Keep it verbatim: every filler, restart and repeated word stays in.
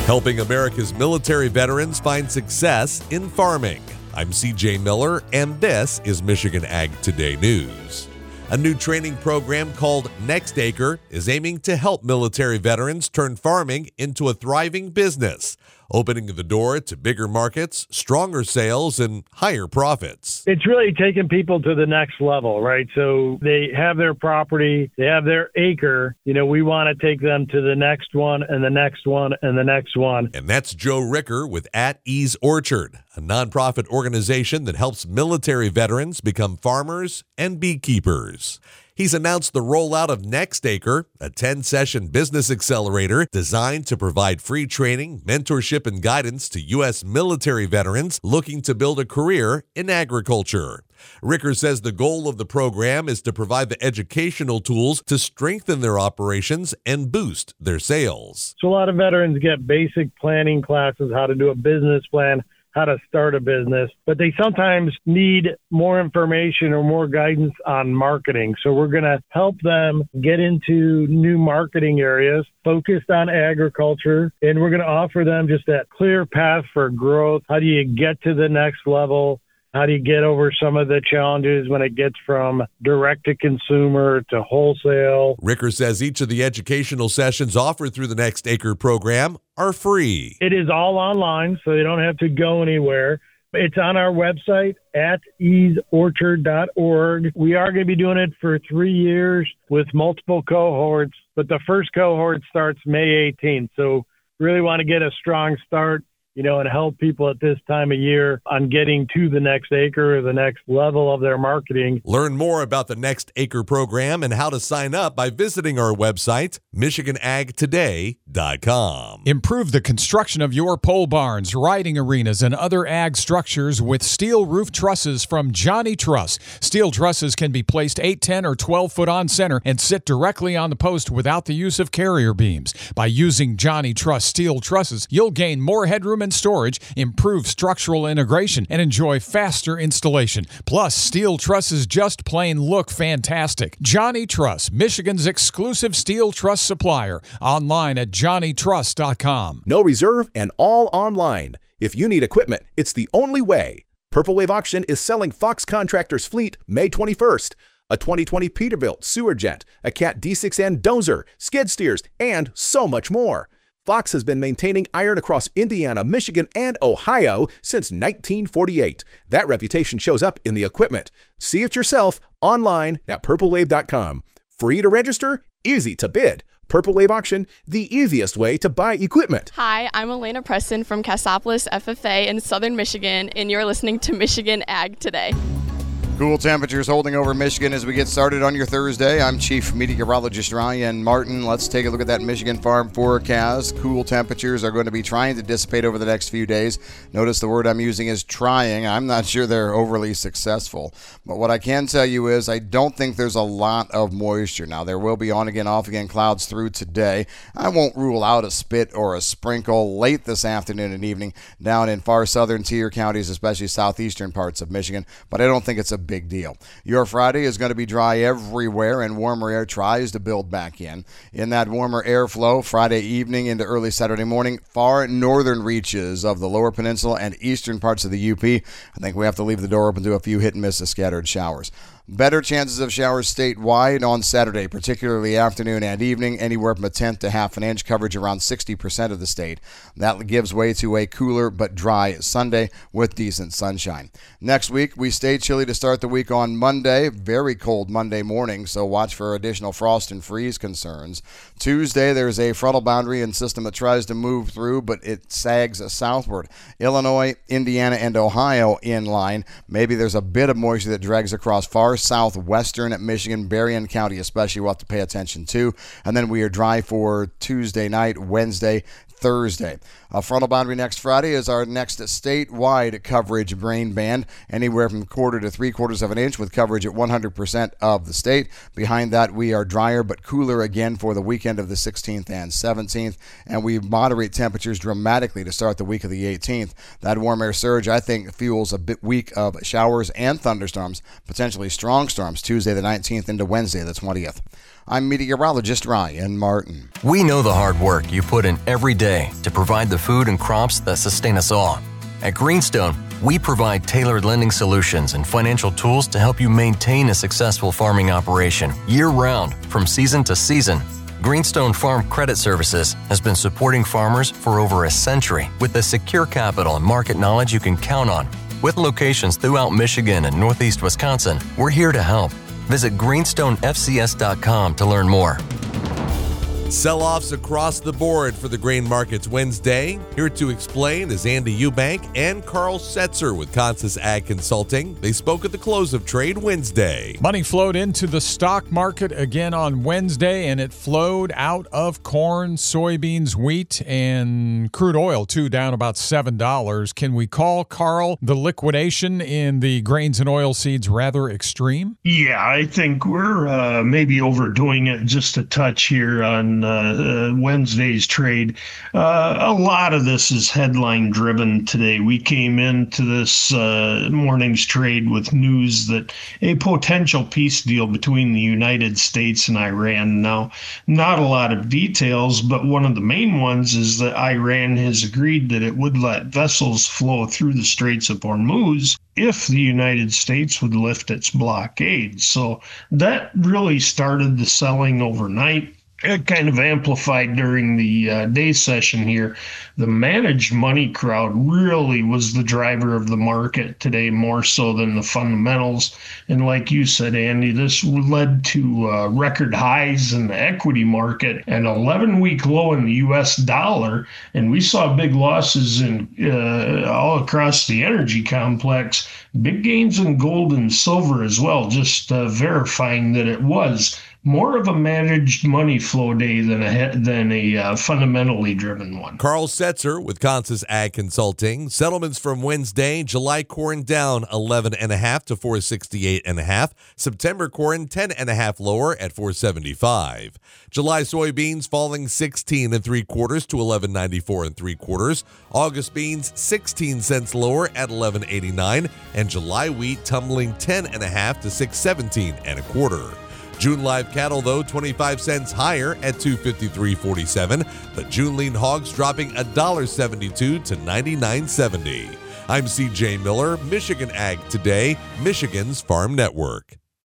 helping America's military veterans find success in farming. I'm C J Miller, and this is Michigan Ag Today News. A new training program called Next Acre is aiming to help military veterans turn farming into a thriving business, opening the door to bigger markets, stronger sales, and higher profits. It's really taking people to the next level, right? So they have their property, they have their acre. You know, we want to take them to the next one and the next one and the next one. And that's Joe Ricker with At Ease Orchard, a nonprofit organization that helps military veterans become farmers and beekeepers. He's announced the rollout of Next Acre, a ten-session business accelerator designed to provide free training, mentorship, and guidance to U S military veterans looking to build a career in agriculture. Ricker says the goal of the program is to provide the educational tools to strengthen their operations and boost their sales. So a lot of veterans get basic planning classes, how to do a business plan, how to start a business, but they sometimes need more information or more guidance on marketing. So we're going to help them get into new marketing areas focused on agriculture, and we're going to offer them just that clear path for growth. How do you get to the next level? How do you get over some of the challenges when it gets from direct to consumer to wholesale? Ricker says each of the educational sessions offered through the Next Acre program are free. It is all online, so you don't have to go anywhere. It's on our website, at ease orchard dot org. We are going to be doing it for three years with multiple cohorts, but the first cohort starts May eighteenth. So really want to get a strong start, you know, and help people at this time of year on getting to the next acre or the next level of their marketing. Learn more about the Next Acre program and how to sign up by visiting our website, michigan ag today dot com. Improve the construction of your pole barns, riding arenas, and other ag structures with steel roof trusses from Johnny Truss. Steel trusses can be placed eight, ten, or twelve foot on center and sit directly on the post without the use of carrier beams. By using Johnny Truss steel trusses, you'll gain more headroom and storage, improve structural integration, and enjoy faster installation. Plus, steel trusses just plain look fantastic. Johnny Truss, Michigan's exclusive steel truss supplier. Online at johnny truss dot com. No reserve and all online. If you need equipment, it's the only way. Purple Wave Auction is selling Fox Contractors Fleet May twenty-first. A twenty twenty Peterbilt Sewer Jet, a Cat D six N dozer, skid steers, and so much more. Fox has been maintaining iron across Indiana, Michigan, and Ohio since nineteen forty-eight. That reputation shows up in the equipment. See it yourself online at purple wave dot com. Free to register, easy to bid. Purple Wave Auction, the easiest way to buy equipment. Hi, I'm Elena Preston from Cassopolis F F A in Southern Michigan, and you're listening to Michigan Ag Today. Cool temperatures holding over Michigan as we get started on your Thursday. I'm Chief Meteorologist Ryan Martin. Let's take a look at that Michigan farm forecast. Cool temperatures are going to be trying to dissipate over the next few days. Notice the word I'm using is trying. I'm not sure they're overly successful. But what I can tell you is I don't think there's a lot of moisture. Now, there will be on-again, off-again clouds through today. I won't rule out a spit or a sprinkle late this afternoon and evening down in far southern tier counties, especially southeastern parts of Michigan. But I don't think it's a big deal. Your Friday is going to be dry everywhere, and warmer air tries to build back in. In that warmer airflow, Friday evening into early Saturday morning, far northern reaches of the lower peninsula and eastern parts of the U P, I think we have to leave the door open to a few hit and miss of scattered showers. Better chances of showers statewide on Saturday, particularly afternoon and evening, anywhere from a tenth to half an inch, coverage around sixty percent of the state. That gives way to a cooler but dry Sunday with decent sunshine. Next week, we stay chilly to start the week on Monday. Very cold Monday morning, so watch for additional frost and freeze concerns. Tuesday, there's a frontal boundary and system that tries to move through, but it sags southward. Illinois, Indiana, and Ohio in line. Maybe there's a bit of moisture that drags across far southwestern at Michigan, Berrien County especially, we'll have to pay attention to. And then we are dry for Tuesday night, Wednesday, Thursday. A frontal boundary next Friday is our next statewide coverage rain band, anywhere from quarter to three quarters of an inch with coverage at one hundred percent of the state. Behind that, we are drier but cooler again for the weekend of the sixteenth and seventeenth, and we moderate temperatures dramatically to start the week of the eighteenth. That warm air surge, I think, fuels a bit week of showers and thunderstorms, potentially strong storms Tuesday the nineteenth into Wednesday the twentieth. I'm meteorologist Ryan Martin. We know the hard work you put in every day to provide the food and crops that sustain us all. At Greenstone, we provide tailored lending solutions and financial tools to help you maintain a successful farming operation year-round, from season to season. Greenstone Farm Credit Services has been supporting farmers for over a century with the secure capital and market knowledge you can count on. With locations throughout Michigan and Northeast Wisconsin, we're here to help. Visit greenstone f c s dot com to learn more. Sell-offs across the board for the grain markets Wednesday. Here to explain is Andy Eubank and Carl Setzer with Consus Ag Consulting. They spoke at the close of trade Wednesday. Money flowed into the stock market again on Wednesday, and it flowed out of corn, soybeans, wheat, and crude oil, too, down about seven dollars. Can we call, Carl, the liquidation in the grains and oilseeds rather extreme? Yeah, I think we're uh, maybe overdoing it just a touch here on Uh, uh, Wednesday's trade. Uh, a lot of this is headline driven today. We came into this uh, morning's trade with news that a potential peace deal between the United States and Iran. Now, not a lot of details, but one of the main ones is that Iran has agreed that it would let vessels flow through the Straits of Hormuz if the United States would lift its blockade. So that really started the selling overnight. It kind of amplified during the uh, day session here. The managed money crowd really was the driver of the market today, more so than the fundamentals. And like you said, Andy, this led to uh, record highs in the equity market, an eleven-week low in the U S dollar, and we saw big losses in uh, all across the energy complex. Big gains in gold and silver as well, just uh, verifying that it was more of a managed money flow day than a than a uh, fundamentally driven one. Carl Setzer with Consus Ag Consulting. Settlements from Wednesday: July corn down eleven and a half to four sixty-eight and a half. September corn ten and a half lower at four seventy-five. July soybeans falling sixteen and three quarters to eleven ninety-four and three quarters. August beans sixteen cents lower at eleven eighty-nine, and July wheat tumbling ten and a half to six seventeen and a quarter. June live cattle, though, twenty-five cents higher at two fifty-three forty-seven. The June lean hogs dropping one dollar seventy-two to ninety-nine seventy. I'm C J Miller, Michigan Ag Today, Michigan's Farm Network.